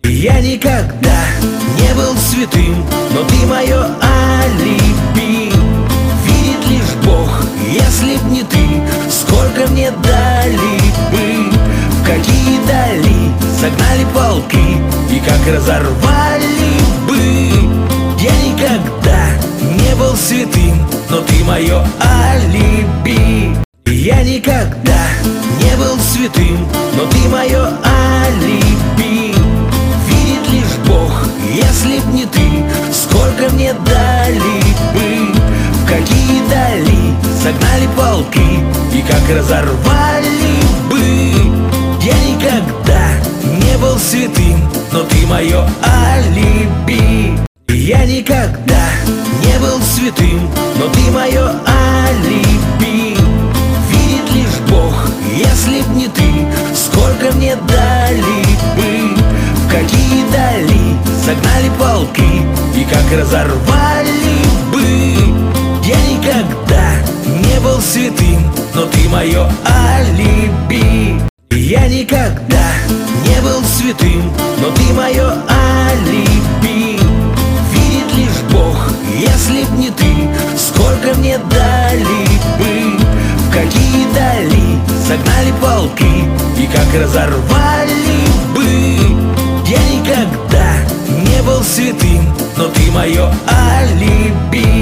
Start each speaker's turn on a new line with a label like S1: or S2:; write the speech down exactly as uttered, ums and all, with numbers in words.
S1: Я никогда не был святым, но ты мое алиби. Видит лишь Бог, если б не ты, сколько мне дали бы. В какие дали загнали полки и как разорвали бы. Я никогда не был святым, но ты мое алиби. Я никогда не был святым, но ты мое алиби. Видит лишь Бог, если б не ты, сколько мне дали бы. В какие дали загнали полки и как разорвали бы. Я никогда не был святым, но ты мое алиби. Я никогда не был святым, но ты мое алиби. Видит лишь Бог, если б не ты, сколько мне дали бы. В какие дали загнали полки и как разорвали бы. Я никогда не был святым, но ты мое алиби. Я никогда не был святым, но ты мое алиби. Видит лишь Бог, если б не ты, сколько мне дали бы. В какие дали загнали полки и как разорвали бы. Я никогда не был святым, но ты мое алиби.